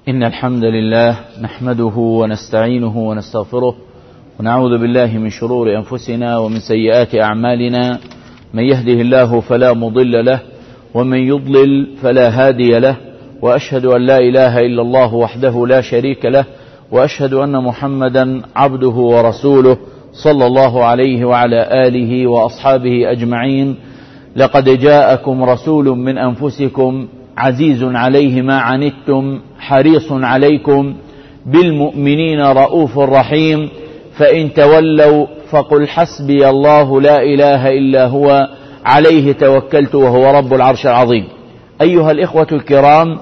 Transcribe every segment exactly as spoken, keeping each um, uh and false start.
إن الحمد لله نحمده ونستعينه ونستغفره ونعوذ بالله من شرور أنفسنا ومن سيئات أعمالنا. من يهده الله فلا مضل له ومن يضلل فلا هادي له، وأشهد أن لا إله إلا الله وحده لا شريك له، وأشهد أن محمدا عبده ورسوله صلى الله عليه وعلى آله وأصحابه أجمعين. لقد جاءكم رسول من أنفسكم عزيز عليه ما عنتم حريص عليكم بالمؤمنين رؤوف رحيم، فإن تولوا فقل حسبي الله لا إله إلا هو عليه توكلت وهو رب العرش العظيم. أيها الإخوة الكرام،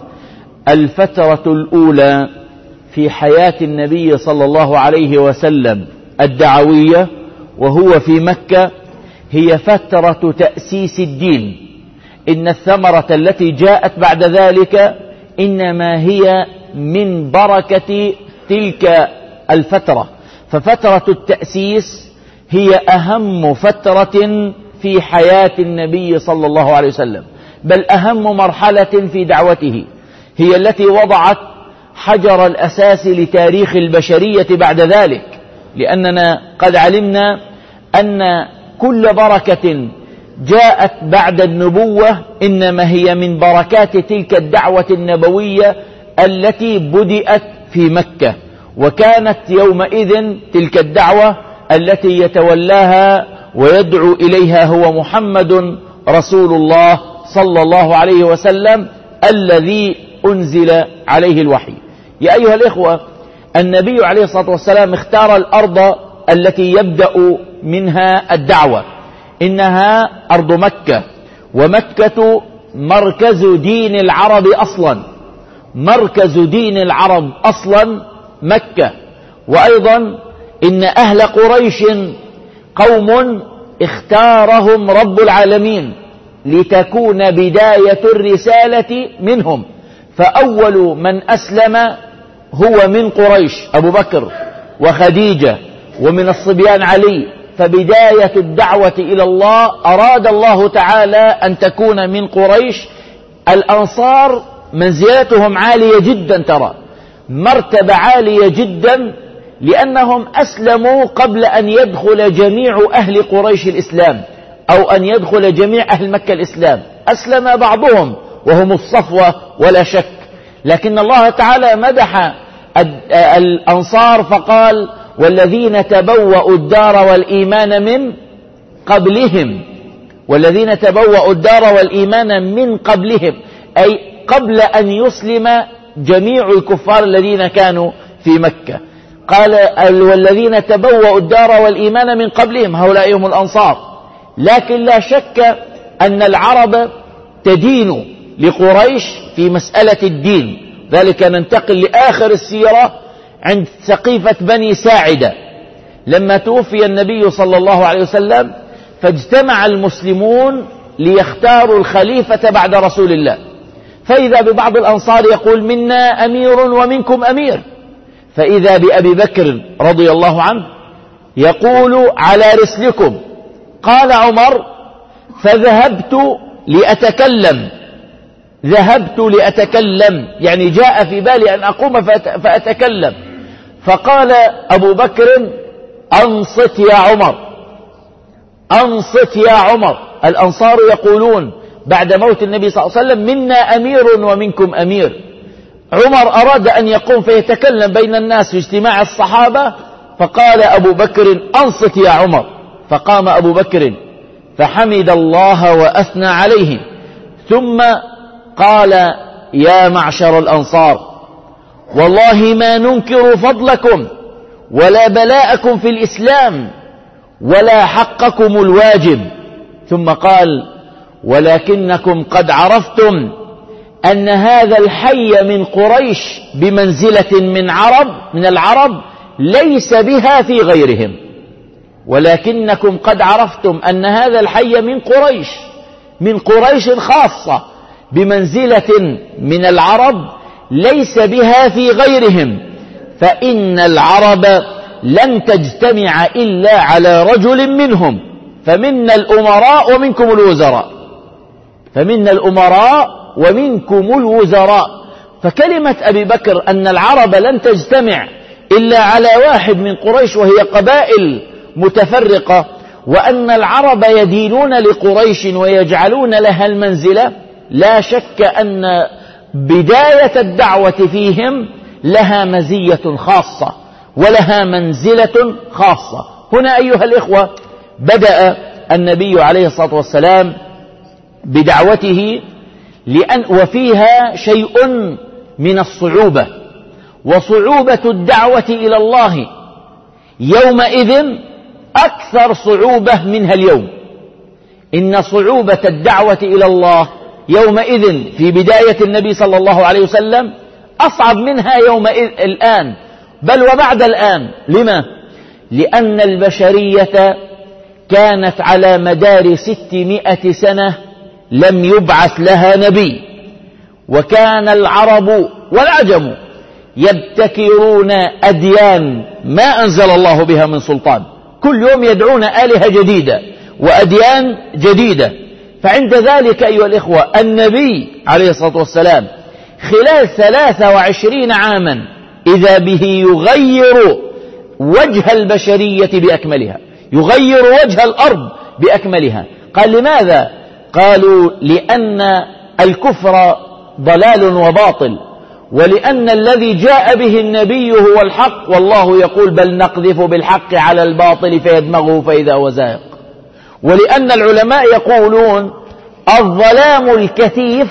الفترة الأولى في حياة النبي صلى الله عليه وسلم الدعوية وهو في مكة هي فترة تأسيس الدين. إن الثمرة التي جاءت بعد ذلك إنما هي من بركة تلك الفترة، ففترة التأسيس هي أهم فترة في حياة النبي صلى الله عليه وسلم، بل أهم مرحلة في دعوته، هي التي وضعت حجر الأساس لتاريخ البشرية بعد ذلك. لأننا قد علمنا أن كل بركة جاءت بعد النبوة إنما هي من بركات تلك الدعوة النبوية التي بدأت في مكة، وكانت يومئذ تلك الدعوة التي يتولاها ويدعو إليها هو محمد رسول الله صلى الله عليه وسلم الذي أنزل عليه الوحي. يا أيها الإخوة، النبي عليه الصلاة والسلام اختار الأرض التي يبدأ منها الدعوة، إنها أرض مكة، ومكة مركز دين العرب أصلا، مركز دين العرب أصلا مكة. وأيضا إن أهل قريش قوم اختارهم رب العالمين لتكون بداية الرسالة منهم، فأول من أسلم هو من قريش أبو بكر وخديجة، ومن الصبيان علي. فبداية الدعوة إلى الله أراد الله تعالى أن تكون من قريش. الأنصار منزلتهم عالية جدا، ترى مرتبة عالية جدا، لأنهم أسلموا قبل أن يدخل جميع أهل قريش الإسلام، أو أن يدخل جميع أهل مكة الإسلام. أسلم بعضهم وهم الصفوة ولا شك، لكن الله تعالى مدح الأنصار فقال: والذين تبوأوا الدار والإيمان من قبلهم، والذين تبوأوا الدار والإيمان من قبلهم، أي قبل أن يسلم جميع الكفار الذين كانوا في مكة. قال: والذين تبوأوا الدار والإيمان من قبلهم، هؤلاء هم الأنصار. لكن لا شك أن العرب تدين لقريش في مسألة الدين. ذلك ننتقل لآخر السيرة عند سقيفة بني ساعدة، لما توفي النبي صلى الله عليه وسلم، فاجتمع المسلمون ليختاروا الخليفة بعد رسول الله، فإذا ببعض الأنصار يقول: منا أمير ومنكم أمير، فإذا بأبي بكر رضي الله عنه يقول: على رسلكم. قال عمر: فذهبت لأتكلم، ذهبت لأتكلم، يعني جاء في بالي أن أقوم فأتكلم. فقال أبو بكر: أنصت يا عمر، أنصت يا عمر. الأنصار يقولون بعد موت النبي صلى الله عليه وسلم: منا أمير ومنكم أمير. عمر أراد أن يقوم فيتكلم بين الناس في اجتماع الصحابة، فقال أبو بكر: أنصت يا عمر. فقام أبو بكر فحمد الله وأثنى عليه، ثم قال: يا معشر الأنصار، والله ما ننكر فضلكم ولا بلاءكم في الإسلام ولا حقكم الواجب. ثم قال: ولكنكم قد عرفتم أن هذا الحي من قريش بمنزلة من عرب من العرب ليس بها في غيرهم، ولكنكم قد عرفتم أن هذا الحي من قريش، من قريش خاصة، بمنزلة من العرب ليس بها في غيرهم، فإن العرب لن تجتمع إلا على رجل منهم، فمنا الأمراء ومنكم الوزراء، فمنا الأمراء ومنكم الوزراء. فكلمة أبي بكر أن العرب لن تجتمع إلا على واحد من قريش وهي قبائل متفرقة، وأن العرب يدينون لقريش ويجعلون لها المنزلة، لا شك أن بداية الدعوة فيهم لها مزية خاصة ولها منزلة خاصة. هنا أيها الإخوة بدأ النبي عليه الصلاة والسلام بدعوته، لأن وفيها شيء من الصعوبة، وصعوبة الدعوة إلى الله يومئذ أكثر صعوبة منها اليوم. إن صعوبة الدعوة إلى الله يومئذ في بداية النبي صلى الله عليه وسلم أصعب منها يومئذ الآن، بل وبعد الآن. لما؟ لأن البشرية كانت على مدار ستمائة سنة لم يبعث لها نبي، وكان العرب والعجم يبتكرون أديان ما أنزل الله بها من سلطان، كل يوم يدعون آلهة جديدة وأديان جديدة. فعند ذلك أيها الإخوة النبي عليه الصلاة والسلام خلال ثلاثة وعشرين عاما إذا به يغير وجه البشرية بأكملها، يغير وجه الأرض بأكملها. قال لماذا؟ قالوا لأن الكفر ضلال وباطل، ولأن الذي جاء به النبي هو الحق، والله يقول بل نقذف بالحق على الباطل فيدمغه فإذا هو زاهق. ولأن العلماء يقولون الظلام الكثيف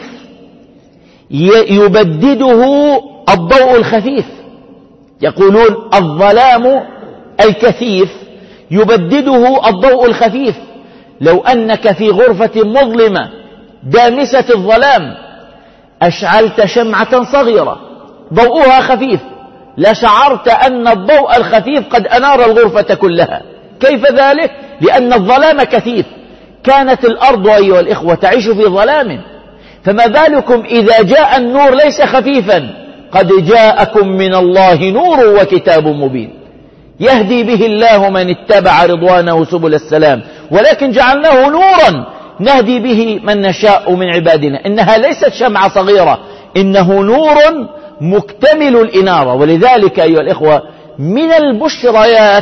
يبدده الضوء الخفيف، يقولون الظلام الكثيف يبدده الضوء الخفيف. لو أنك في غرفة مظلمة دامسة الظلام أشعلت شمعة صغيرة ضوءها خفيف، لشعرت أن الضوء الخفيف قد أنار الغرفة كلها. كيف ذلك؟ لأن الظلام كثيف. كانت الأرض أيها الإخوة تعيش في ظلام، فما بالكم إذا جاء النور ليس خفيفا؟ قد جاءكم من الله نور وكتاب مبين يهدي به الله من اتبع رضوانه سبل السلام، ولكن جعلناه نورا نهدي به من نشاء من عبادنا. إنها ليست شمعة صغيرة، إنه نور مكتمل الإنارة. ولذلك أيها الإخوة من البشريات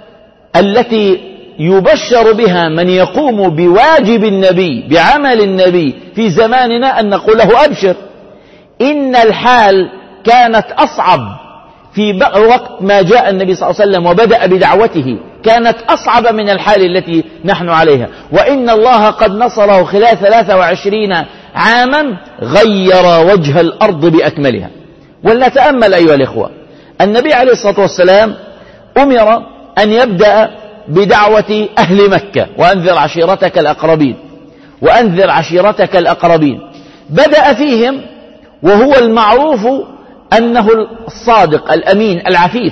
التي يبشر بها من يقوم بواجب النبي بعمل النبي في زماننا أن نقول له أبشر. إن الحال كانت أصعب في وقت ما جاء النبي صلى الله عليه وسلم وبدأ بدعوته، كانت أصعب من الحال التي نحن عليها، وإن الله قد نصره خلال ثلاثة وعشرين عاما غير وجه الأرض بأكملها. ولنتأمل أيها الإخوة، النبي عليه الصلاة والسلام أمر أن يبدأ بدعوة أهل مكة، وأنذر عشيرتك الأقربين، وأنذر عشيرتك الأقربين. بدأ فيهم وهو المعروف أنه الصادق الأمين العفيف،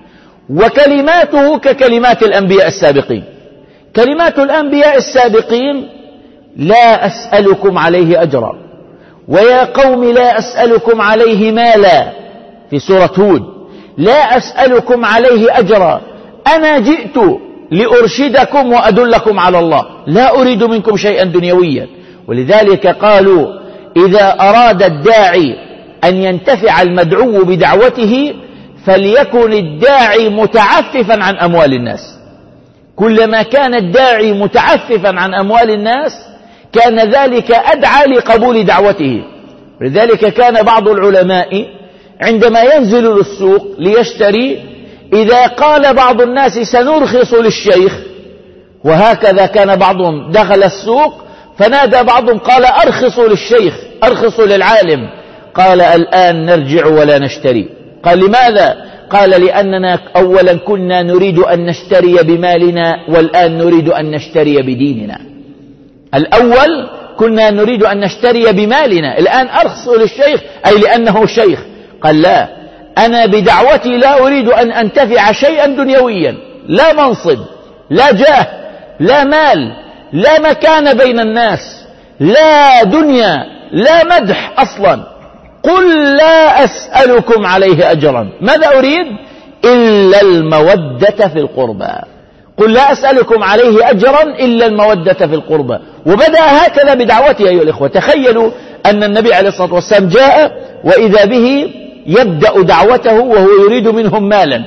وكلماته ككلمات الأنبياء السابقين. كلمات الأنبياء السابقين لا أسألكم عليه أجرا، ويا قوم لا أسألكم عليه مالا في سورة هود، لا أسألكم عليه أجرا، أنا جئت لأرشدكم وأدلكم على الله، لا أريد منكم شيئا دنيويا. ولذلك قالوا إذا أراد الداعي أن ينتفع المدعو بدعوته فليكن الداعي متعففا عن أموال الناس. كلما كان الداعي متعففا عن أموال الناس كان ذلك أدعى لقبول دعوته. لذلك كان بعض العلماء عندما ينزل للسوق ليشتري إذا قال بعض الناس سنرخص للشيخ، وهكذا كان بعضهم دخل السوق فنادى بعضهم قال أرخصوا للشيخ، أرخصوا للعالم، قال الآن نرجع ولا نشتري. قال لماذا؟ قال لأننا أولا كنا نريد أن نشتري بمالنا، والآن نريد أن نشتري بديننا. الأول كنا نريد أن نشتري بمالنا، الآن أرخصوا للشيخ أي لأنه شيخ. قال لا، أنا بدعوتي لا أريد أن أنتفع شيئا دنيويا، لا منصب، لا جاه، لا مال، لا مكان بين الناس، لا دنيا، لا مدح أصلا. قل لا أسألكم عليه أجرا، ماذا أريد؟ إلا المودة في القربى. قل لا أسألكم عليه أجرا إلا المودة في القربى. وبدأ هكذا بدعوته أيها الإخوة. تخيلوا أن النبي عليه الصلاة والسلام جاء وإذا به يبدأ دعوته وهو يريد منهم مالا.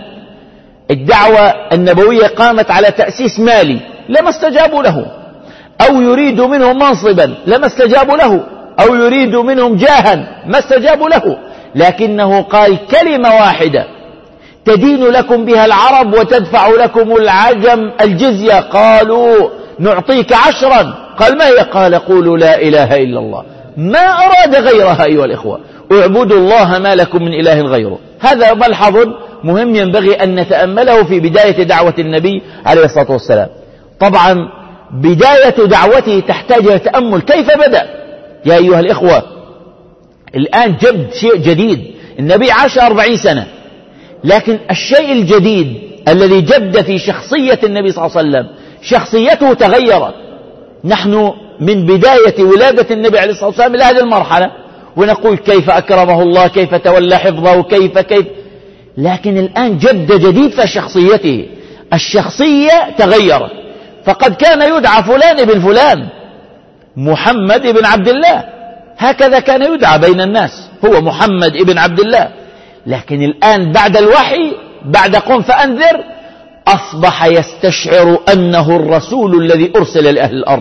الدعوة النبوية قامت على تأسيس مالي، لما استجابوا له. أو يريد منهم منصبا، لما استجابوا له. أو يريد منهم جاها، ما استجابوا له. لكنه قال كلمة واحدة تدين لكم بها العرب وتدفع لكم العجم الجزية. قالوا نعطيك عشرا. قال ما هي؟ قال قولوا لا إله إلا الله. ما أراد غيرها أيها الإخوة. اعبدوا الله ما لكم من إله غيره. هذا ملحظ مهم ينبغي أن نتأمله في بداية دعوة النبي عليه الصلاة والسلام. طبعا بداية دعوته تحتاج إلى تأمل. كيف بدأ يا أيها الإخوة؟ الآن جد شيء جديد. النبي عاش أربعين سنة، لكن الشيء الجديد الذي جد في شخصية النبي صلى الله عليه وسلم شخصيته تغيرت. نحن من بداية ولادة النبي عليه الصلاة والسلام إلى هذه المرحلة ونقول كيف أكرمه الله، كيف تولى حفظه، كيف كيف لكن الآن جد جديد في شخصيته. الشخصية تغيرت. فقد كان يدعى فلان ابن فلان، محمد ابن عبد الله، هكذا كان يدعى بين الناس، هو محمد ابن عبد الله. لكن الآن بعد الوحي، بعد قم فأنذر، أصبح يستشعر أنه الرسول الذي أرسل لأهل الأرض،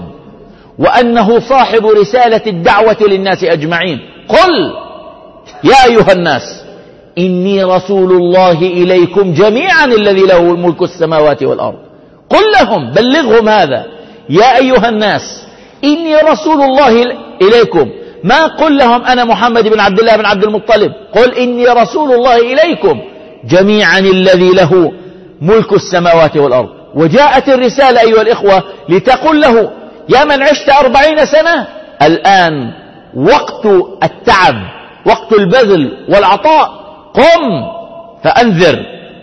وأنه صاحب رسالة الدعوة للناس أجمعين. قل يا أيها الناس إني رسول الله إليكم جميعا الذي له ملك السماوات والأرض. قل لهم، بلغهم هذا، يا أيها الناس إني رسول الله إليكم. ما قل لهم أنا محمد بن عبد الله بن عبد المطلب، قل إني رسول الله إليكم جميعا الذي له ملك السماوات والأرض. وجاءت الرسالة أيها الإخوة لتقول له يا من عشت أربعين سنة، الآن وقت التعب، وقت البذل والعطاء، قم فأنذر.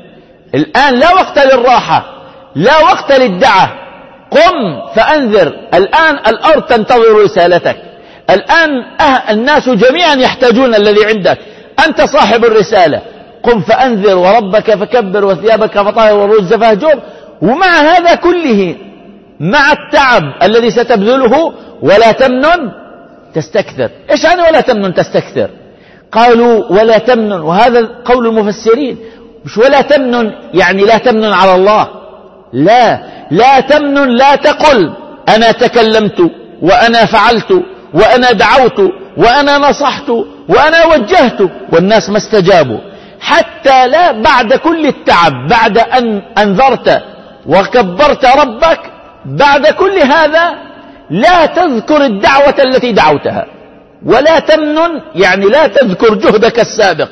الآن لا وقت للراحة، لا وقت للدعة، قم فأنذر. الآن الأرض تنتظر رسالتك. الآن الناس جميعا يحتاجون الذي عندك، أنت صاحب الرسالة. قم فأنذر وربك فكبر وثيابك فطهر والرجز فاهجر. ومع هذا كله، مع التعب الذي ستبذله، ولا تمنن تستكثر. إيش يعني ولا تمنن تستكثر؟ قالوا ولا تمنن، وهذا قول المفسرين، مش ولا تمنن يعني لا تمنن على الله، لا لا تمنن، لا تقل أنا تكلمت وأنا فعلت وأنا دعوت وأنا نصحت وأنا وجهت والناس ما استجابوا. حتى لا بعد كل التعب، بعد أن أنذرت وكبرت ربك، بعد كل هذا لا تذكر الدعوة التي دعوتها. ولا تمنن يعني لا تذكر جهدك السابق،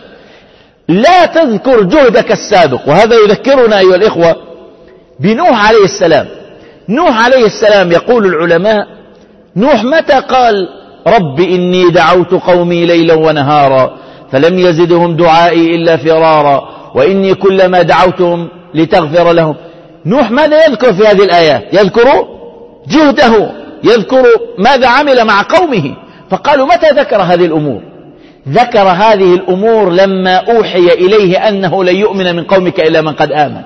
لا تذكر جهدك السابق. وهذا يذكرنا أيها الإخوة بنوح عليه السلام. نوح عليه السلام يقول العلماء، نوح متى قال رب إني دعوت قومي ليلا ونهارا فلم يزدهم دعائي إلا فرارا وإني كلما دعوتهم لتغفر لهم. نوح ماذا يذكر في هذه الآيات؟ يذكر جهده، يذكر ماذا عمل مع قومه. فقالوا متى ذكر هذه الأمور؟ ذكر هذه الأمور لما أوحي إليه أنه لن يؤمن من قومك إلا من قد آمن.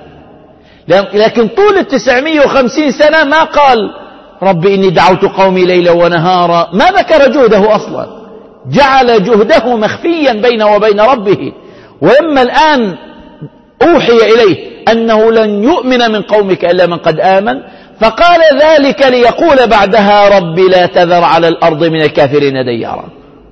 لكن طول التسعمائة وخمسين سنة ما قال رب إني دعوت قومي ليلا ونهارا، ما ذكر جهده أصلا، جعل جهده مخفيا بينه وبين ربه. وإما الآن أوحي إليه أنه لن يؤمن من قومك إلا من قد آمن، فقال ذلك ليقول بعدها رب لا تذر على الأرض من الكافرين ديارا.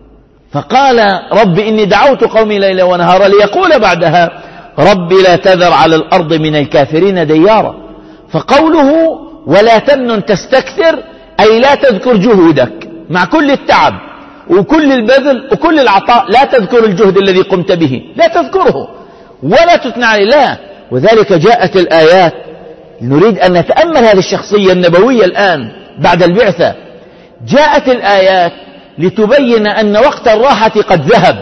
فقال رب إني دعوت قومي ليلا ونهارا ليقول بعدها رب لا تذر على الأرض من الكافرين ديارا. فقوله ولا تمنن تستكثر أي لا تذكر جهودك مع كل التعب وكل البذل وكل العطاء، لا تذكر الجهد الذي قمت به، لا تذكره ولا تثنى عليه، لا. وذلك جاءت الآيات. نريد أن نتأمل هذه الشخصية النبوية الآن بعد البعثة. جاءت الآيات لتبين أن وقت الراحة قد ذهب.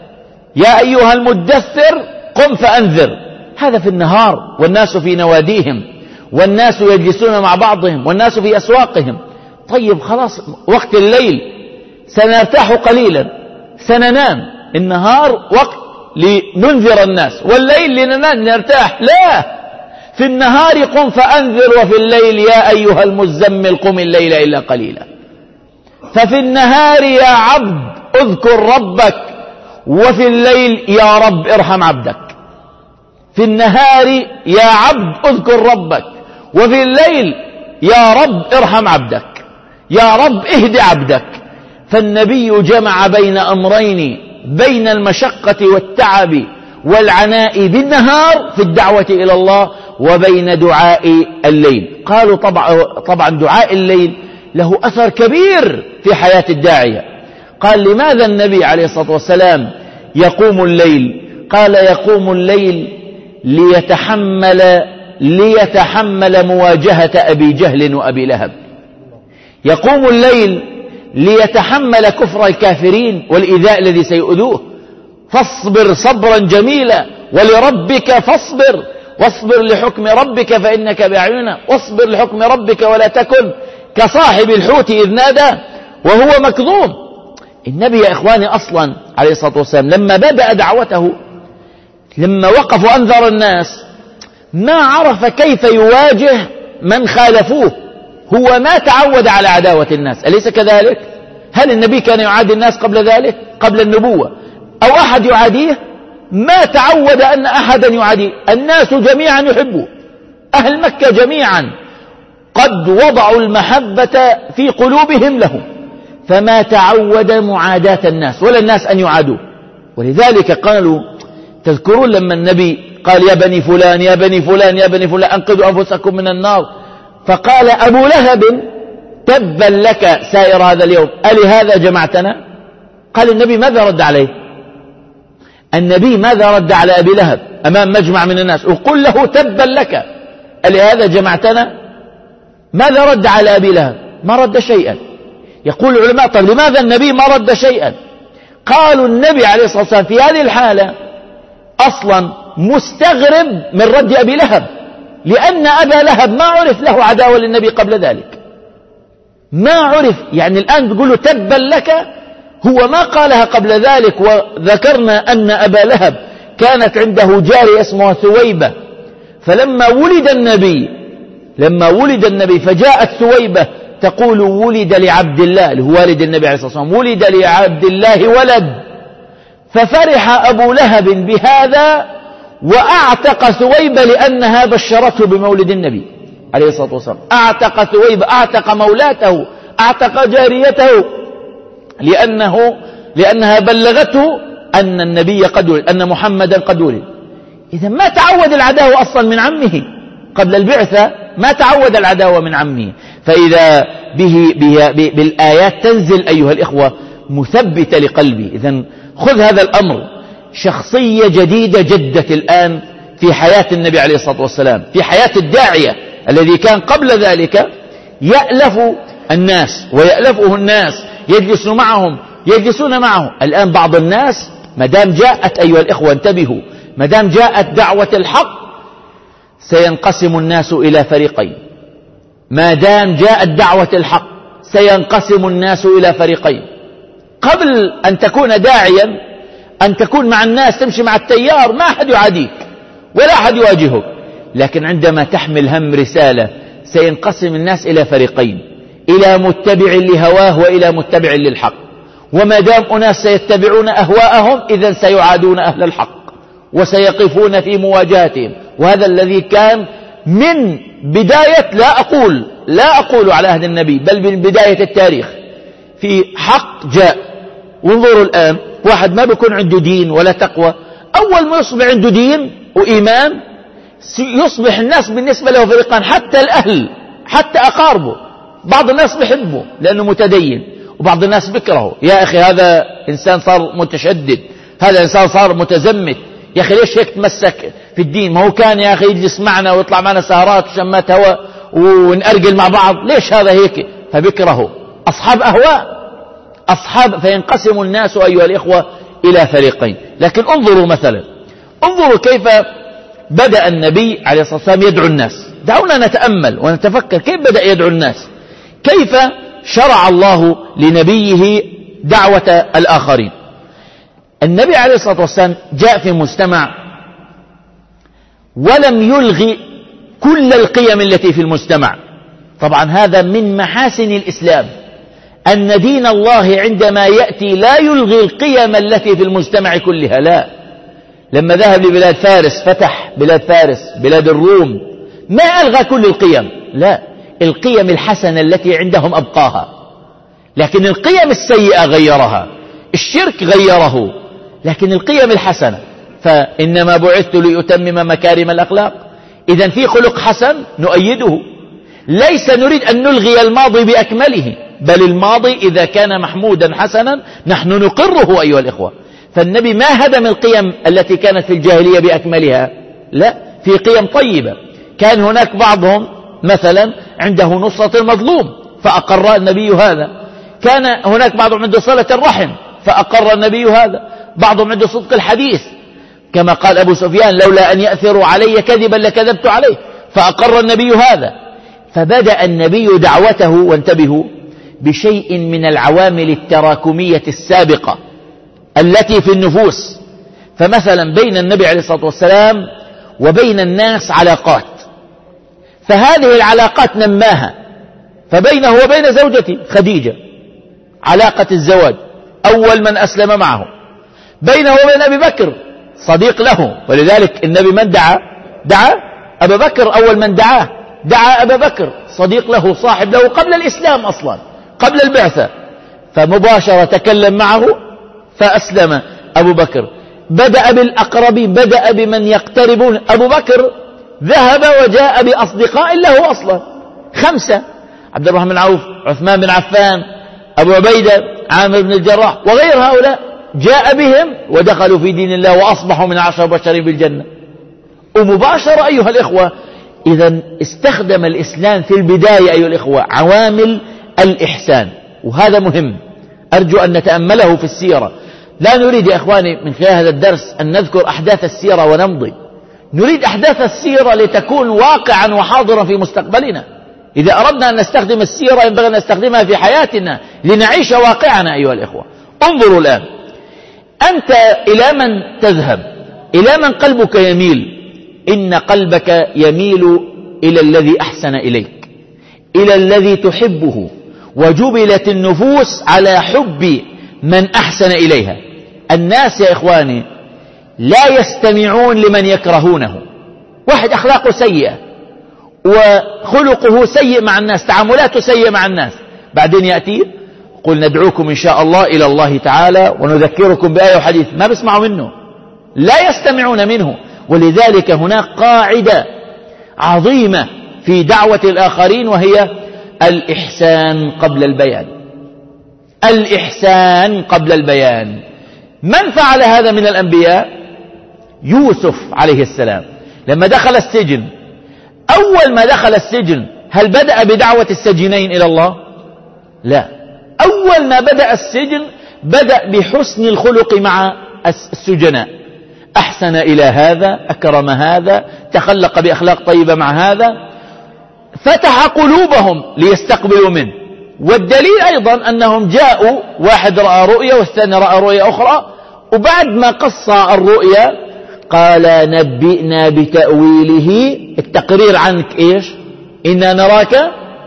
يا أيها المدثر قم فأنذر، هذا في النهار والناس في نواديهم والناس يجلسون مع بعضهم والناس في أسواقهم. طيب خلاص وقت الليل سنرتاح قليلا، سننام. النهار وقت لننذر الناس والليل لننام نرتاح، لا، في النهار قم فأنذر وفي الليل يا أيها المزمل قم الليل إلا قليلا. ففي النهار يا عبد اذكر ربك وفي الليل يا رب ارحم عبدك، في النهار يا عبد اذكر ربك، وفي الليل يا رب ارحم عبدك، يا رب اهد عبدك. فالنبي جمع بين أمرين، بين المشقة والتعب والعناء بالنهار في الدعوة إلى الله وبين دعاء الليل. قالوا طبعا, طبعا دعاء الليل له أثر كبير في حياة الداعية. قال لماذا النبي عليه الصلاة والسلام يقوم الليل؟ قال يقوم الليل ليتحمل ليتحمل مواجهة أبي جهل وأبي لهب، يقوم الليل ليتحمل كفر الكافرين والإيذاء الذي سيؤذوه. فاصبر صبرا جميلا ولربك فاصبر، واصبر لحكم ربك فإنك بأعيننا، واصبر لحكم ربك ولا تكن كصاحب الحوت إذ نادى وهو مكظوم. النبي يا إخواني أصلا عليه الصلاة والسلام لما بدأ دعوته، لما وقف وأنذر الناس، ما عرف كيف يواجه من خالفوه. هو ما تعود على عداوة الناس، أليس كذلك؟ هل النبي كان يعادي الناس قبل ذلك، قبل النبوة، أو أحد يعاديه؟ ما تعود أن أحدا يعاديه. الناس جميعا يحبوه، أهل مكة جميعا قد وضعوا المحبة في قلوبهم له، فما تعود معاداة الناس ولا الناس أن يعادوه. ولذلك قالوا، تذكرون لما النبي قال يا بني فلان يا بني فلان يا بني فلان أنقذوا أنفسكم من النار، فقال أبو لهب تبا لك سائر هذا اليوم ألهذا جمعتنا؟ قال النبي ماذا رد عليه؟ النبي ماذا رد على أبي لهب أمام مجمع من الناس؟ وقل له تبا لك ألهذا جمعتنا؟ ماذا رد على أبي لهب؟ ما رد شيئا. يقول العلماء طب لماذا النبي ما رد شيئا؟ قالوا النبي عليه الصلاة والسلام في هذه الحالة أصلا مستغرب من رد أبي لهب، لأن أبا لهب ما عرف له عداوة للنبي قبل ذلك، ما عرف. يعني الآن تقول له تبا لك، هو ما قالها قبل ذلك. وذكرنا أن أبا لهب كانت عنده جارية اسمها ثويبة، فلما ولد النبي لما ولد النبي فجاءت ثويبة تقول ولد لعبد الله، اللي هو والد النبي عليه الصلاة والسلام، ولد لعبد الله ولد. ففرح أبو لهب بهذا وأعتق ثويبة لأنها بشرته بمولد النبي عليه الصلاة والسلام. أعتق ثويبة، أعتق مولاته، أعتق جاريته، لأنه لأنها بلغته أن النبي قد ولد، أن محمدا قد ولد. إذا ما تعود العداوة أصلا من عمه قبل البعثة، ما تعود العداوة من عمه. فإذا به, به, به بالآيات تنزل أيها الإخوة مثبتة لقلبي. إذن خذ هذا الأمر، شخصية جديدة جدت الآن في حياة النبي عليه الصلاة والسلام، في حياة الداعية الذي كان قبل ذلك يألف الناس ويألفه الناس، يجلس معهم يجلسون معه. الآن بعض الناس مدام جاءت أيها الإخوة انتبهوا، مدام جاءت دعوة الحق سينقسم الناس إلى فريقين. ما دام جاءت دعوة الحق سينقسم الناس إلى فريقين. قبل أن تكون داعيا أن تكون مع الناس، تمشي مع التيار، ما أحد يعاديك ولا أحد يواجهك. لكن عندما تحمل هم رسالة سينقسم الناس إلى فريقين، إلى متبع لهواه وإلى متبع للحق. وما دام أناس سيتبعون أهواءهم إذن سيعادون أهل الحق وسيقفون في مواجهتهم. وهذا الذي كان من بداية، لا أقول لا أقول على عهد النبي، بل من بداية التاريخ في حق جاء. وانظروا الآن، واحد ما بيكون عنده دين ولا تقوى، أول ما يصبح عنده دين وإيمان يصبح الناس بالنسبة له فريقان، حتى الأهل حتى أقاربه. بعض الناس بيحبه لأنه متدين، وبعض الناس بيكرهه. يا أخي هذا إنسان صار متشدد، هذا إنسان صار متزمت، يا أخي ليش هيك تمسك في الدين؟ ما هو كان يا أخي يجلس معنا ويطلع معنا سهرات وشمات هواء ونأرجل مع بعض، ليش هذا هيك؟ فبكرهه. أصحاب أهواء، أصحاب فينقسم الناس أيها الإخوة إلى فريقين. لكن انظروا مثلا، انظروا كيف بدأ النبي عليه الصلاة والسلام يدعو الناس. دعونا نتأمل ونتفكر كيف بدأ يدعو الناس، كيف شرع الله لنبيه دعوة الآخرين. النبي عليه الصلاة والسلام جاء في مجتمع ولم يلغي كل القيم التي في المجتمع. طبعا هذا من محاسن الإسلام، أن دين الله عندما يأتي لا يلغي القيم التي في المجتمع كلها، لا. لما ذهب لبلاد فارس، فتح بلاد فارس بلاد الروم، ما ألغى كل القيم، لا، القيم الحسنة التي عندهم أبقاها، لكن القيم السيئة غيرها، الشرك غيره، لكن القيم الحسنة، فإنما بعثت لأتمم مكارم الأخلاق. إذن في خلق حسن نؤيده، ليس نريد أن نلغي الماضي بأكمله، بل الماضي إذا كان محمودا حسنا نحن نقره أيها الإخوة. فالنبي ما هدم القيم التي كانت في الجاهلية بأكملها، لا، في قيم طيبة. كان هناك بعضهم مثلا عنده نصرة المظلوم فأقر النبي هذا، كان هناك بعضهم عنده صلة الرحم فأقر النبي هذا، بعضهم عنده صدق الحديث كما قال أبو سفيان لولا أن يأثروا علي كذبا لكذبت عليه، فأقر النبي هذا. فبدأ النبي دعوته، وانتبهوا، بشيء من العوامل التراكمية السابقة التي في النفوس. فمثلا بين النبي عليه الصلاة والسلام وبين الناس علاقات، فهذه العلاقات نماها، فبينه وبين زوجته خديجة علاقة الزواج، أول من أسلم معه، بينه وبين أبي بكر صديق له، ولذلك النبي من دعا دعا أبا بكر، أول من دعاه دعا أبا بكر، صديق له صاحب له قبل الإسلام أصلا، قبل البعثة، فمباشرة تكلم معه فأسلم أبو بكر. بدأ بالأقربين، بدأ بمن يقتربون. أبو بكر ذهب وجاء بأصدقاء له أصلا خمسة: عبد الرحمن بن عوف، عثمان بن عفان، أبو عبيدة، عامر بن الجراح، وغير هؤلاء، جاء بهم ودخلوا في دين الله وأصبحوا من عشر مبشرين بالجنة ومباشرة أيها الإخوة. إذن استخدم الإسلام في البداية أيها الإخوة عوامل الإحسان، وهذا مهم، أرجو أن نتأمله في السيرة. لا نريد يا إخواني من خلال هذا الدرس أن نذكر أحداث السيرة ونمضي، نريد أحداث السيرة لتكون واقعا وحاضرا في مستقبلنا. إذا أردنا أن نستخدم السيرة ينبغي أن نستخدمها في حياتنا لنعيش واقعنا أيها الإخوة. انظروا الآن، أنت إلى من تذهب؟ إلى من قلبك يميل؟ إن قلبك يميل إلى الذي أحسن إليك، إلى الذي تحبه، وجبلت النفوس على حب من أحسن إليها. الناس يا إخواني لا يستمعون لمن يكرهونه. واحد أخلاقه سيئة وخلقه سيء مع الناس، تعاملاته سيئة مع الناس، بعدين يأتي قل ندعوكم إن شاء الله إلى الله تعالى ونذكركم بآية وحديث، ما بيسمعوا منه، لا يستمعون منه. ولذلك هناك قاعدة عظيمة في دعوة الآخرين، وهي الإحسان قبل البيان. الإحسان قبل البيان. من فعل هذا من الأنبياء؟ يوسف عليه السلام لما دخل السجن، أول ما دخل السجن هل بدأ بدعوة السجينين إلى الله؟ لا، أول ما بدأ السجن بدأ بحسن الخلق مع السجناء، أحسن إلى هذا، أكرم هذا، تخلق بأخلاق طيبة مع هذا، فتح قلوبهم ليستقبلوا منه. والدليل أيضا أنهم جاءوا، واحد رأى رؤيا والثاني رأى رؤيا أخرى، وبعد ما قص الرؤيا قال نبئنا بتأويله، التقرير عنك إيش؟ إنا نراك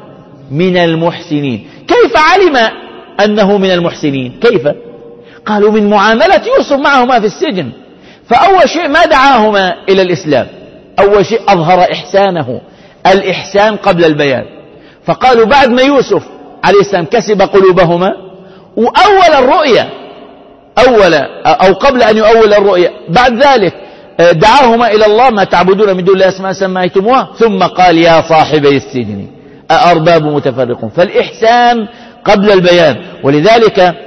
من المحسنين. كيف علم أنه من المحسنين؟ كيف؟ قالوا من معاملة يوسف معهما في السجن. فأول شيء ما دعاهما إلى الإسلام، أول شيء أظهر إحسانه، الإحسان قبل البيان. فقالوا بعد ما يوسف عليه السلام كسب قلوبهما وأول الرؤيا، أول أو قبل أن يؤول الرؤيا، بعد ذلك دعاهما إلى الله ما تعبدون من دون الله اسماء سميتموها، ثم قال يا صاحبي السجن أأرباب متفرقون. فالإحسان قبل البيان. ولذلك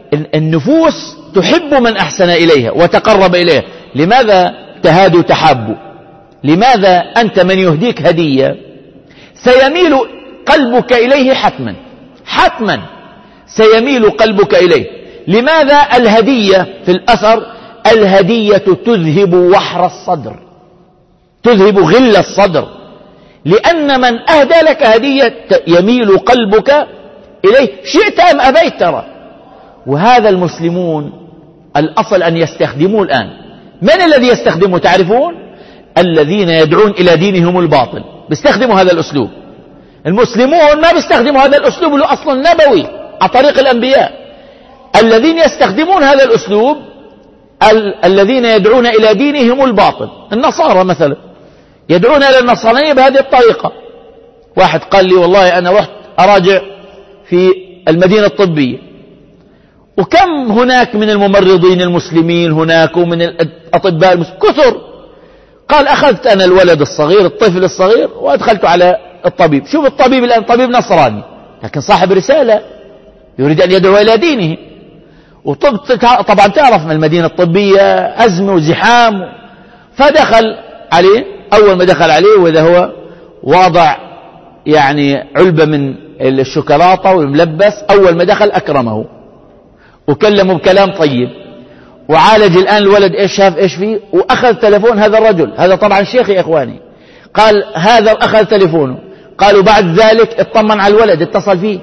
النفوس تحب من أحسن إليها وتقرب إليها. لماذا تهادوا تحابوا؟ لماذا أنت من يهديك هدية سيميل قلبك إليه حتما، حتما سيميل قلبك إليه. لماذا؟ الهدية في الأثر الهدية تذهب وحر الصدر، تذهب غل الصدر، لأن من أهدى لك هدية يميل قلبك إليه شئت أم أبيت. ترى وهذا المسلمون الأصل أن يستخدموه الآن. من الذي يستخدمه تعرفون؟ الذين يدعون إلى دينهم الباطل بيستخدموا هذا الأسلوب. المسلمون ما بيستخدموا هذا الأسلوب اللي أصلا نبوي، على طريق الأنبياء. الذين يستخدمون هذا الأسلوب ال- الذين يدعون إلى دينهم الباطل، النصارى مثلا يدعون إلى النصرانية بهذه الطريقة. واحد قال لي والله أنا رحت أراجع في المدينة الطبية، وكم هناك من الممرضين المسلمين هناك ومن الأطباء المسلمين كثر. قال أخذت أنا الولد الصغير الطفل الصغير وأدخلته على الطبيب. شوف الطبيب الآن طبيب نصراني لكن صاحب رسالة يريد أن يدعو إلى دينه. وطبعا تعرف من المدينة الطبية أزمة وزحام، فدخل عليه. أول ما دخل عليه وإذا هو واضع يعني علبة من الشوكولاتة والملبس، أول ما دخل أكرمه وكلمه بكلام طيب، وعالج الآن الولد إيش شاف إيش فيه، وأخذ تلفون هذا الرجل. هذا طبعا شيخ يا إخواني. قال هذا أخذ تلفونه. قالوا بعد ذلك اطمن على الولد، اتصل فيه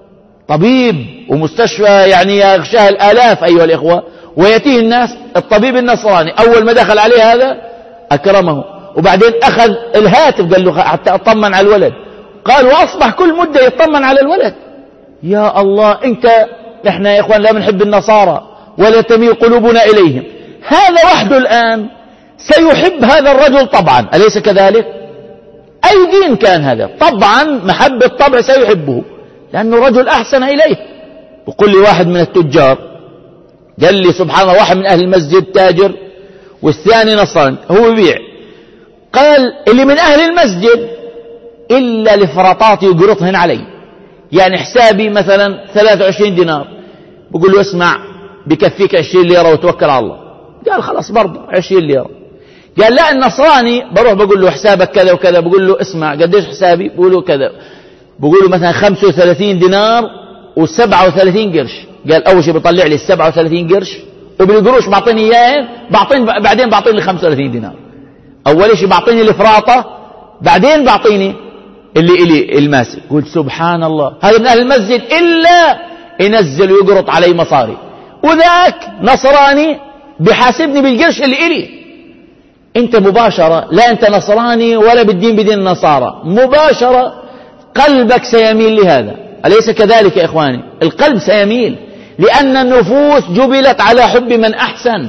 طبيب ومستشفى يعني يغشاها الآلاف أيها الإخوة، ويأتيه الناس. الطبيب النصراني أول ما دخل عليه هذا أكرمه، وبعدين أخذ الهاتف قال له حتى أطمن على الولد. قال وأصبح كل مدة يطمن على الولد. يا الله، أنت نحن يا إخوان لا بنحب النصارى ولا تميل قلوبنا إليهم. هذا وحده الآن سيحب هذا الرجل طبعا، أليس كذلك؟ أي دين كان هذا طبعا محبة طبع سيحبه لأنه رجل أحسن إليه. وقل لي واحد من التجار قال لي سبحان الله، واحد من أهل المسجد تاجر والثاني نصراني هو يبيع، قال اللي من أهل المسجد إلا الفرطات يقرطهن علي، يعني حسابي مثلا ثلاثة وعشرين دينار، بقول له اسمع بكفيك عشرين ليرة وتوكل على الله. قال خلاص برضه عشرين ليرة. قال لا النصراني بروح بقول له حسابك كذا وكذا، بقول له اسمع قديش حسابي، بقول له كذا، بقول له مثلا خمسة وثلاثين دينار وسبعة وثلاثين قرش. قال أول شيء بيطلع لي السبعة وثلاثين قرش وبالقروش بعطيني إياه، بعطيني بعدين بعطيني خمسة وثلاثين دينار. أول شيء بعطيني الفراطة بعدين بعطيني اللي إلي الماسك. قلت سبحان الله، هذا من أهل المسجد إلا ينزل ويقرط علي مصاري، وذاك نصراني بحاسبني بالقرش اللي إلي. أنت مباشرة لا أنت نصراني ولا بالدين بدين النصارى، مباشرة قلبك سيميل لهذا، أليس كذلك يا إخواني؟ القلب سيميل لأن النفوس جبلت على حب من أحسن.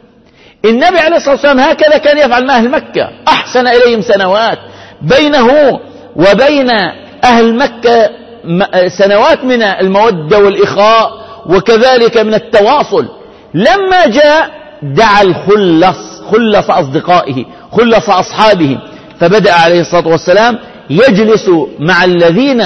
النبي عليه الصلاة والسلام هكذا كان يفعل مع أهل مكة، أحسن إليهم سنوات، بينه وبين أهل مكة سنوات من المودة والإخاء وكذلك من التواصل. لما جاء دعا الخلص، خلص أصدقائه، خلص أصحابه، فبدأ عليه الصلاة والسلام يجلس مع الذين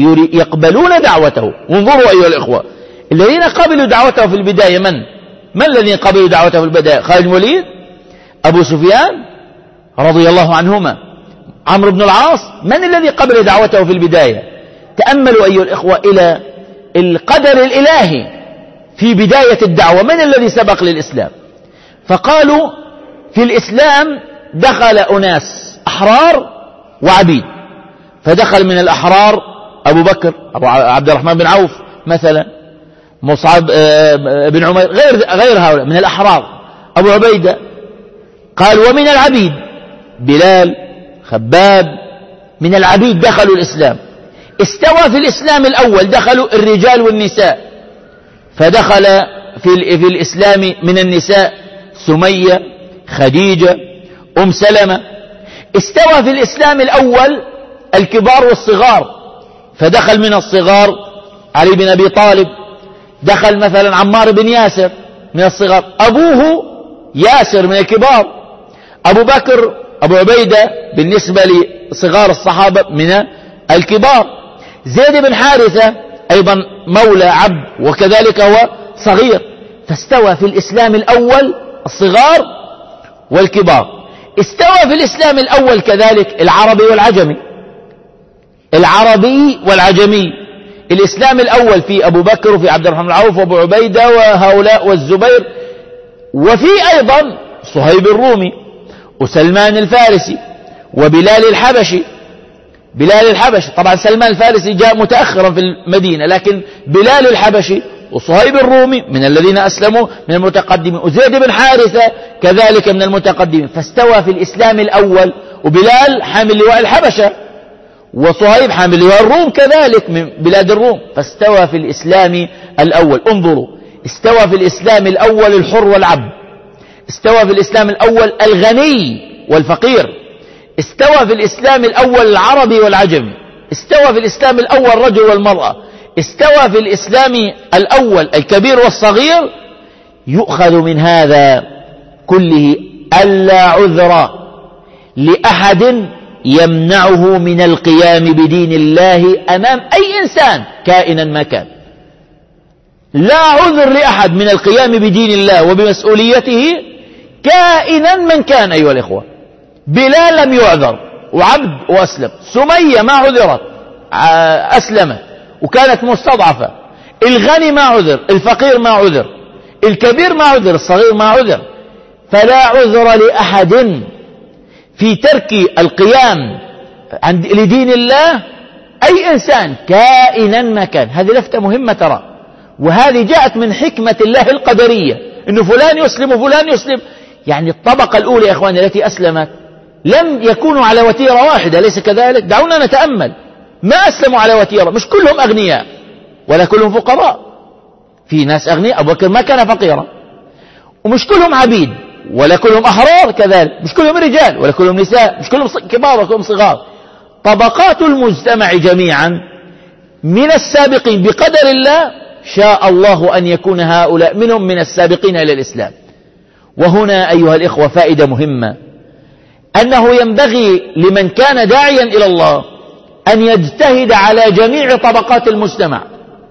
يقبلون دعوته. وانظروا أيها الإخوة، الذين قبلوا دعوته في البداية من؟ من الذين قبلوا دعوته في البداية؟ خالد بن الوليد، أبو سفيان رضي الله عنهما، عمرو بن العاص. من الذي قبل دعوته في البداية؟ تأملوا أيها الإخوة إلى القدر الإلهي في بداية الدعوة، من الذي سبق للإسلام؟ فقالوا في الإسلام دخل أناس أحرار وعبيد، فدخل من الأحرار أبو بكر، أبو عبد الرحمن بن عوف مثلا، مصعب بن عمير، غير غير هؤلاء من الأحرار، أبو عبيدة. قال ومن العبيد بلال، خباب، من العبيد دخلوا الإسلام. استوى في الإسلام الأول دخلوا الرجال والنساء، فدخل في, في الإسلام من النساء سمية، خديجة، أم سلمة. استوى في الإسلام الأول الكبار والصغار، فدخل من الصغار علي بن أبي طالب، دخل مثلا عمار بن ياسر من الصغار، أبوه ياسر من الكبار، أبو بكر أبو عبيدة بالنسبة لصغار الصحابة من الكبار، زيد بن حارثة أيضا مولى عبد وكذلك هو صغير. فاستوى في الإسلام الأول الصغار والكبار. استوى في الإسلام الأول كذلك العربي والعجمي، العربي والعجمي. الإسلام الأول في أبو بكر وفي عبد الرحمن العوف وأبو عبيدة وهؤلاء والزبير، وفي أيضا صهيب الرومي وسلمان الفارسي وبلال الحبشي. بلال الحبشي طبعا سلمان الفارسي جاء متأخرا في المدينة، لكن بلال الحبشي وصهيب الرومي من الذين أسلموا من المتقدمين، وزيد بن حارثة كذلك من المتقدمين. فاستوى في الإسلام الأول، وبلال حامل لواء الحبشة، وصهيب حامل الروم كذلك من بلاد الروم، فاستوى في الإسلام الأول. انظروا، استوى في الإسلام الأول الحر والعبد، استوى في الإسلام الأول الغني والفقير، استوى في الإسلام الأول العربي والعجمي، استوى في الإسلام الأول الرجل والمرأة، استوى في الإسلام الأول الكبير والصغير. يؤخذ من هذا كله ألا عذر لأحد يمنعه من القيام بدين الله أمام أي إنسان كائنا ما كان. لا عذر لأحد من القيام بدين الله وبمسؤوليته كائنا من كان. أيها الإخوة، بلال لم يعذر وعبد وأسلم، سمية ما عذرت أسلمت وكانت مستضعفة، الغني ما عذر، الفقير ما عذر، الكبير ما عذر، الصغير ما عذر. فلا عذر لأحد في ترك القيام لدين الله أي إنسان كائنا ما كان. هذه لفتة مهمة ترى، وهذه جاءت من حكمة الله القدرية، إنه فلان يسلم وفلان يسلم. يعني الطبقة الأولى يا إخواني التي أسلمت لم يكونوا على وتيرة واحدة، ليس كذلك؟ دعونا نتأمل، ما أسلموا على وتيرة، مش كلهم أغنياء ولا كلهم فقراء. في ناس أغنياء، أبو بكر ما كان فقيرا، ومش كلهم عبيد ولا كلهم أحرار كذلك، مش كلهم رجال ولا كلهم نساء، مش كلهم كبار ولا كلهم صغار. طبقات المجتمع جميعا من السابقين بقدر الله شاء الله أن يكون هؤلاء منهم من السابقين إلى الإسلام. وهنا أيها الإخوة فائدة مهمة، أنه ينبغي لمن كان داعيا إلى الله أن يجتهد على جميع طبقات المجتمع،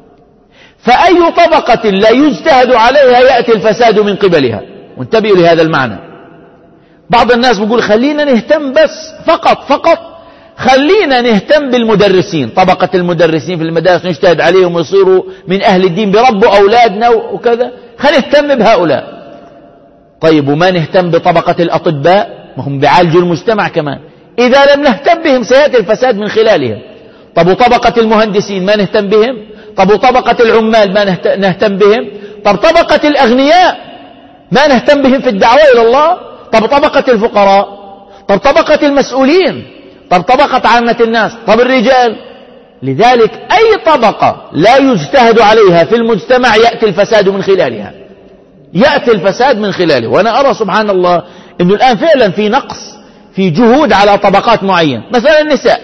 فأي طبقة لا يجتهد عليها يأتي الفساد من قبلها. وانتبهوا لهذا المعنى. بعض الناس بيقول خلينا نهتم بس فقط فقط خلينا نهتم بالمدرسين، طبقة المدرسين في المدارس نجتهد عليهم ويصيروا من أهل الدين بربوا أولادنا وكذا، خلينا نهتم بهؤلاء. طيب وما نهتم بطبقة الأطباء؟ ما هم بيعالجوا المجتمع كمان، إذا لم نهتم بهم سيأتي الفساد من خلالهم. طب وطبقة المهندسين ما نهتم بهم؟ طب وطبقة العمال ما نهتم بهم؟ طب طبقة الأغنياء ما نهتم بهم في الدعوة إلى الله؟ طب طبقة الفقراء؟ طب طبقة المسؤولين؟ طب طبقة عامة الناس؟ طب الرجال؟ لذلك أي طبقة لا يجتهد عليها في المجتمع يأتي الفساد من خلالها، يأتي الفساد من خلاله. وأنا أرى سبحان الله أنه الآن فعلا في نقص في جهود على طبقات معينة، مثلا النساء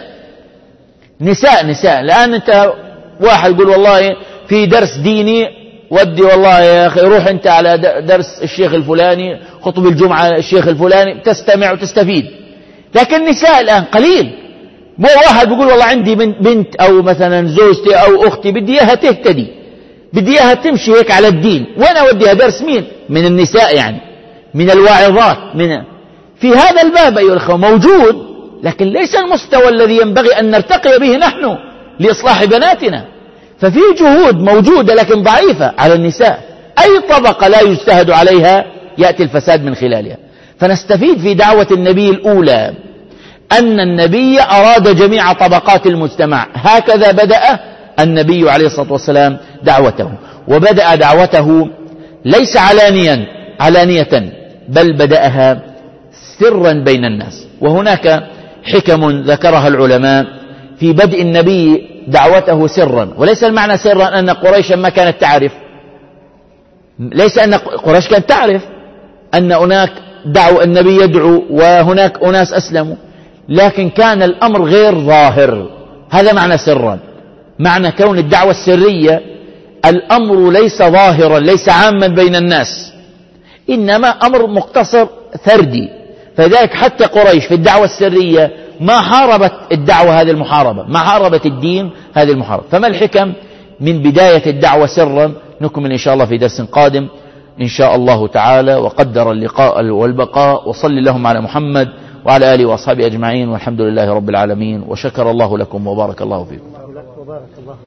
نساء نساء الآن أنت واحد يقول والله في درس ديني ودي والله يا أخي روح أنت على درس الشيخ الفلاني، خطب الجمعة الشيخ الفلاني، تستمع وتستفيد. لكن النساء الآن قليل. مو واحد بيقول والله عندي بنت أو مثلا زوجتي أو أختي بدي إياها تهتدي، بدي إياها تمشي هيك على الدين، وأنا أوديها درس مين؟ من النساء، يعني من الواعظات. من في هذا الباب أيها الأخوة موجود، لكن ليس المستوى الذي ينبغي أن نرتقي به نحن لإصلاح بناتنا. ففي جهود موجودة لكن ضعيفة على النساء. أي طبقة لا يجتهد عليها يأتي الفساد من خلالها. فنستفيد في دعوة النبي الأولى أن النبي أراد جميع طبقات المجتمع. هكذا بدأ النبي عليه الصلاة والسلام دعوته، وبدأ دعوته ليس علانيا علانية بل بدأها سرا بين الناس. وهناك حكم ذكرها العلماء في بدء النبي دعوته سرا، وليس المعنى سرا أن قريشا ما كانت تعرف، ليس أن قريش كانت تعرف أن هناك دعوة النبي يدعو وهناك أناس أسلموا، لكن كان الأمر غير ظاهر. هذا معنى سرا. معنى كون الدعوة السرية الأمر ليس ظاهرا، ليس عاما بين الناس، إنما أمر مقتصر فردي. فذلك حتى قريش في الدعوة السرية ما حاربت الدعوة هذه المحاربة، ما حاربت الدين هذه المحاربة. فما الحكم من بداية الدعوة سرا؟ نكمل إن شاء الله في درس قادم إن شاء الله تعالى، وقدر اللقاء والبقاء. وصل اللهم على محمد وعلى آله وأصحابه أجمعين، والحمد لله رب العالمين، وشكر الله لكم وبارك الله فيكم.